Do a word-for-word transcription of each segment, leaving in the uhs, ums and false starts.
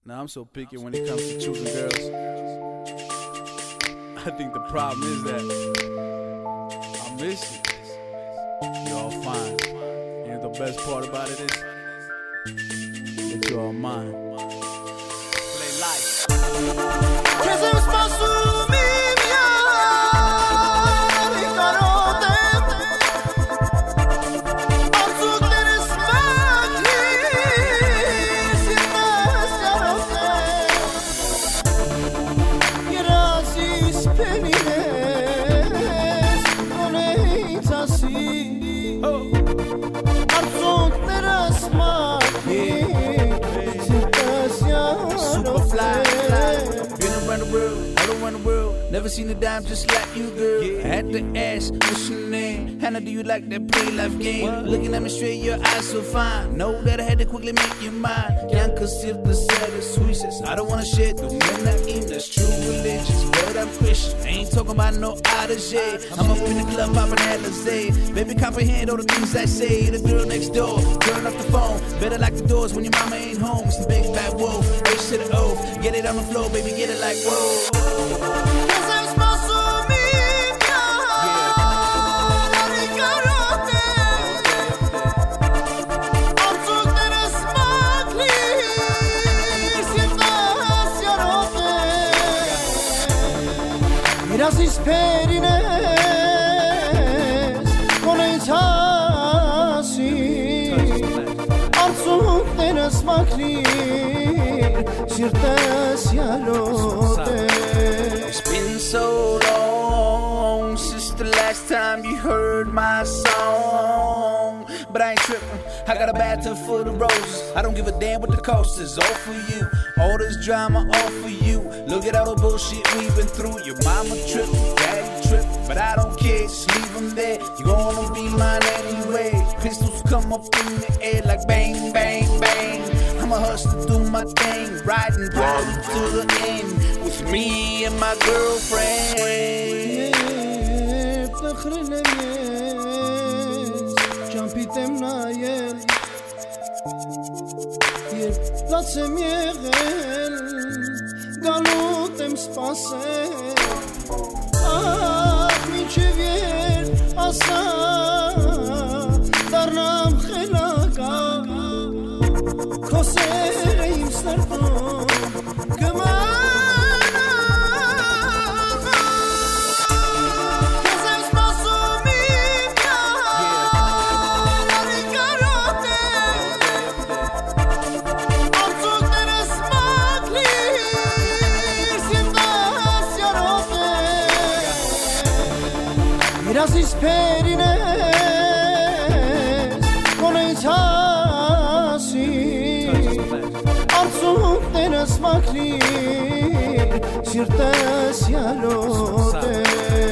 Now I'm so picky when it comes to choosing girls. I think the problem is that I miss you. You're all fine. And the best part about it is that you're all mine. Play life. Around the world, never seen a dime just like you, girl. Yeah. I had to ask, what's your name? Hannah, do you like that play life game? What? Looking at me straight, your eyes so fine. Know that I had to quickly make you mine. Can't conceive the saddest sweetest. I don't wanna share the men I eat, that's true religious. But I'm Christian, I ain't talking about no outer shade. I'm up in the club, popping Alizé. Baby, comprehend all the things I say. The girl next door, turn off the phone. Better lock the doors when your mama ain't home. It's the big fat wolf, H to the O. Get it on the floor, baby, get it like whoa. Biraz isperines konejtasi Artsuk tenes maklir Shirtes yalote. It's been so long since the last time you heard my song. But I ain't tripping, I got a bathtub full of roses. I don't give a damn what the cost is, all for you. All this drama, all for you. Look at all the bullshit we've been through. Your mama trippin', daddy trippin', but I don't care, just leave them there. You gonna be mine anyway. Pistols come up in the air like bang, bang, bang. I'ma hustle, do my thing, riding probably to the end with me and my girlfriend. Ճամփիտեմ նայել Երբ լաց եմ եղել Գալուտ եմ սպասել Ահ, մինչև երբ ասա Դառնամ խելական Քո սերը իմ սրտում Կմա Biraz isperines konejtasi Artsuk tenes maklir Shirtes yalote.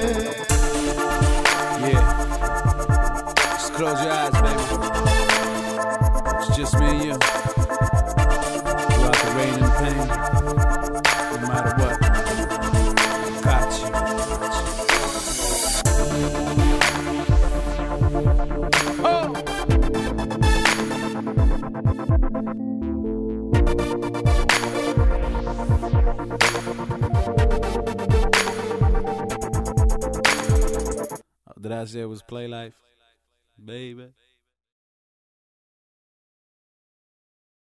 Yeah, just close your eyes, baby. It's just me and you. Throughout the rain and pain, no matter what, got you. Oh! Did I say it was play life? Baby.